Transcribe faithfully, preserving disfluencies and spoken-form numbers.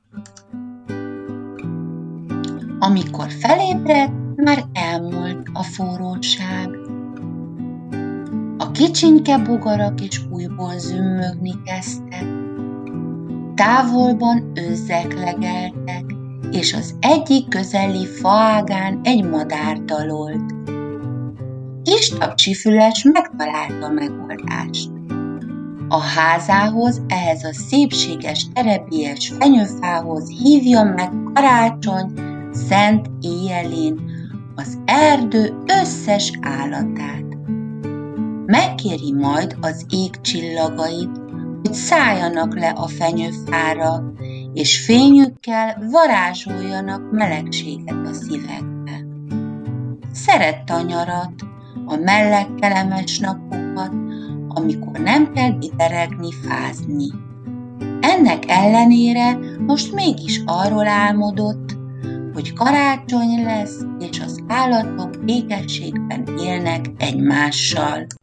Amikor felébredt, már elmúlt a forróság. A kicsinke bogarak is újból zümmögni kezdtek. Távolban őzzek legeltek, és az egyik közeli faágán egy madár dalolt. Kis tapsifüles megtalálta a megoldást. A házához, ehhez a szépséges, terebélyes fenyőfához hívja meg karácsony szent éjjelén az erdő összes állatát. Megkéri majd az ég csillagait, hogy szálljanak le a fenyőfára, és fényükkel varázsoljanak melegséget a szívekbe. Szerette a nyarat, a meleg kellemes napokat, amikor nem kell ideregni, fázni. Ennek ellenére most mégis arról álmodott, hogy karácsony lesz, és az állatok békességben élnek egymással.